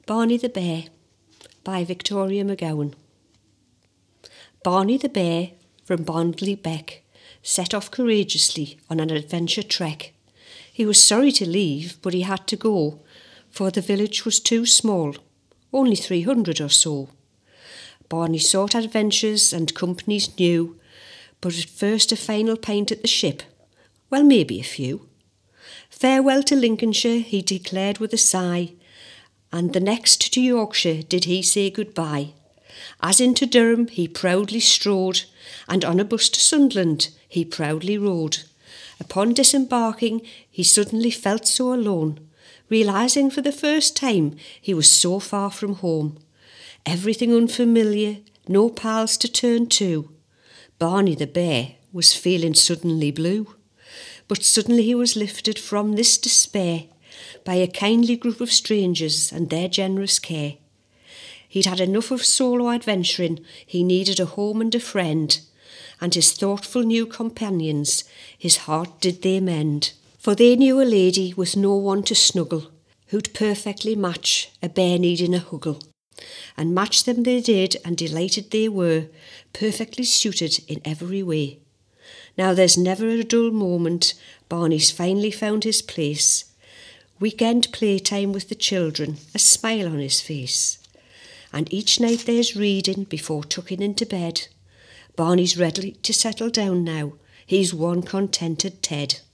Barney the Bear by Victoria McGowan. Barney the Bear from Barnsley Beck set off courageously on an adventure trek. He was sorry to leave, but he had to go, for the village was too small, only 300 or so. Barney sought adventures and companies new, but at first a final pint at the ship, well, maybe a few. Farewell to Lincolnshire, he declared with a sigh, and the next to Yorkshire did he say goodbye. As into Durham he proudly strode, and on a bus to Sunderland he proudly rode. Upon disembarking he suddenly felt so alone, realising for the first time he was so far from home. Everything unfamiliar, no pals to turn to. Barney the Bear was feeling suddenly blue. But suddenly he was lifted from this despair by a kindly group of strangers and their generous care. He'd had enough of solo adventuring, he needed a home and a friend, and his thoughtful new companions, his heart did they mend. For they knew a lady with no one to snuggle, who'd perfectly match a bear needing a huggle. And match them they did, and delighted they were, perfectly suited in every way. Now there's never a dull moment, Barney's finally found his place. Weekend playtime with the children, a smile on his face. And each night there's reading before tucking into bed. Barney's ready to settle down now, he's one contented Ted.